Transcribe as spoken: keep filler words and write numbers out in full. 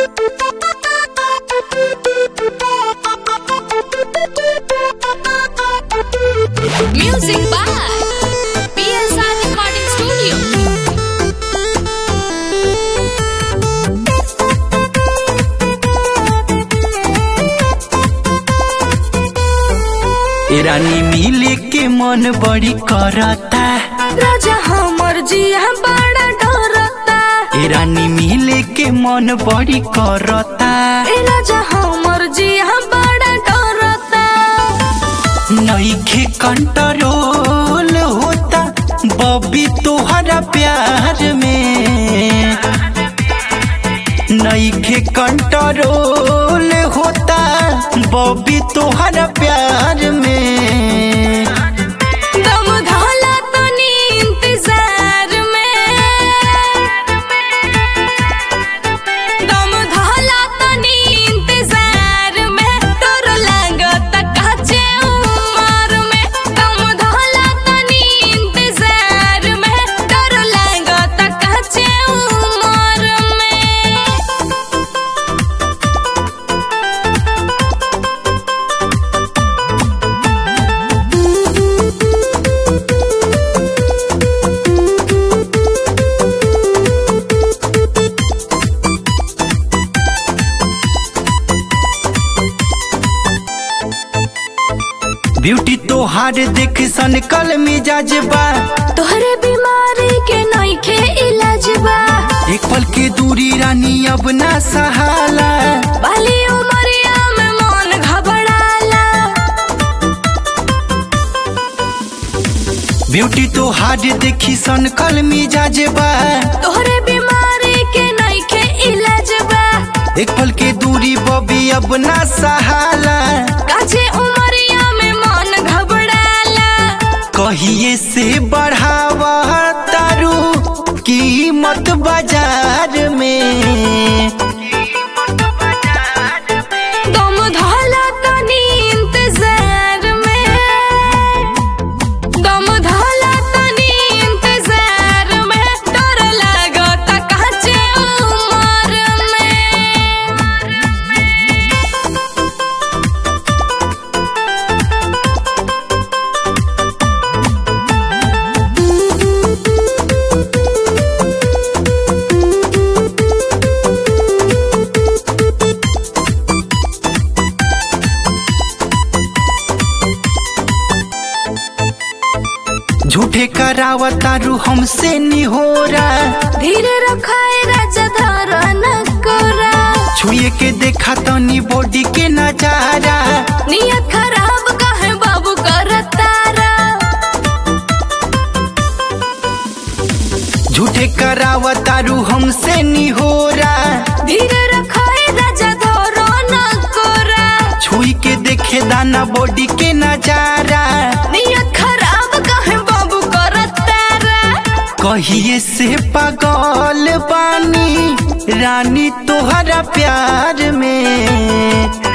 Music by P S R Recording Studio. रानी मिले के मन बड़ी करता, राजा हमर जिया बड़ा डरता। रानी मिले के मन बड़ी करता, राजा हमर जिया बड़ा डरता। नइखे कंट्रोल होता बबी तोहरा प्यार में, नइखे कंट्रोल होता बबी तोहरा प्यार में। दम धोला तनी इंतजार में, दम धोला तनी इंतजार में। तोर लागत काचे उमर में, दम धोला तनी इंतजार में। तोर लागत काचे उमर में। ब्यूटी तोहार देख सन कल मिजाज बा, तोहरे बीमारी के नइखे इलाज बा। एक पल के दूरी रानी अब ना सहाला, बाली उमरिया में मन घबराला। ब्यूटी तोहार देखी सन कल मिजाज बा, तोहरे बीमारी के नइखे इलाज बा। एक पल के दूरी बबी अब ना सहाला, काचे उमरिया में मन घबराला। कहिए से बढ़ावा तारू कीमत बाजार में। दम धोला तनी इंतजार में, दम धोला तनी इंतजार में। डर लागत काचे उमर में। झूठे करावा तारू हमसे निहोरा, धीरे रखाए राजा धरन कोरा। छुए के देखा तनी बॉडी के नजारा, नियत खराब काहे बाबू करतारा। झूठे करावा तारू हमसे निहोरा, धीरे रखाए राजा धरन कोरा। छुई के देखे दाना बॉडी के नजारा, नियत खराब काहे बाबू करतारा। कहिए से पागल बानी रानी तोहरा प्यार में।